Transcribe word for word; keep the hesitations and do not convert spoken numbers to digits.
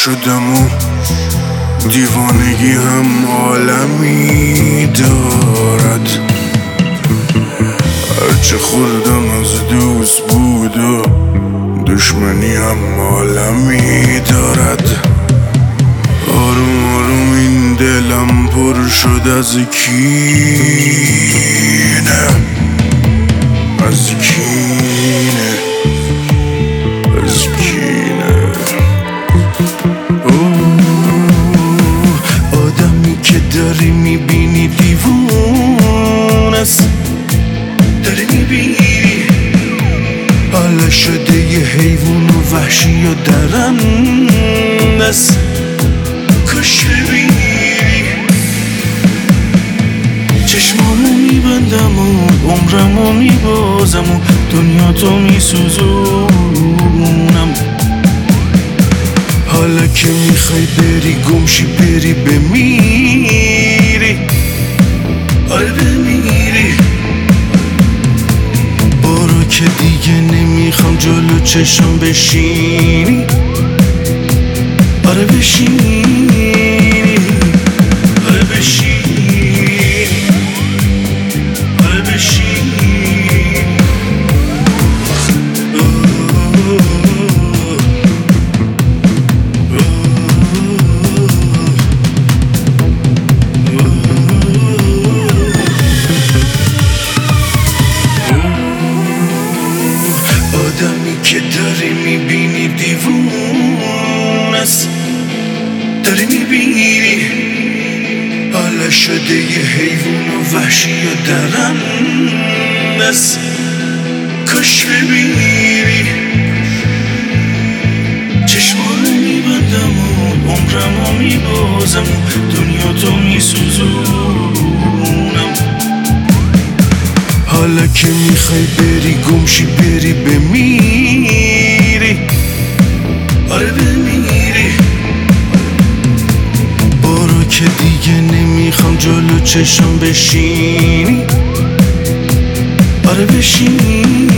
شدم و دیوانگی هم عالمی دارد. هرچه خوردم از دوست بود و دشمنی هم عالمی دارد. آروم آروم این دلم پر شد از کینه، از کینه، از کینه. آدمی که داری میبینی دیوون است، داری میبینی حالا شده یه حیوان و وحشی و درنده است. کاش ببینی چشمامو میبندم و عمرمو میبازم و دنیا تو میسوزونم. حالا که میخوای بری گمشی بری بمیری، آره بمیری. برو که دیگه نمیخوام جلو چشم بشینی، آره بشینی، آره بشینی، آره بشینی. آدمی که داری میبینی دیوون است، داری میبینی حالا شده یه حیوان و وحشی و درنده است. کاش ببینی چشمانو میبندم و عمرمو میبازم و دنیا تو میسوزونم. حالا که میخوای بری گمشی بری بمیری، آره بمیری. برو که دیگه نمیخوام جلو چشم بشینی، آره بشینی.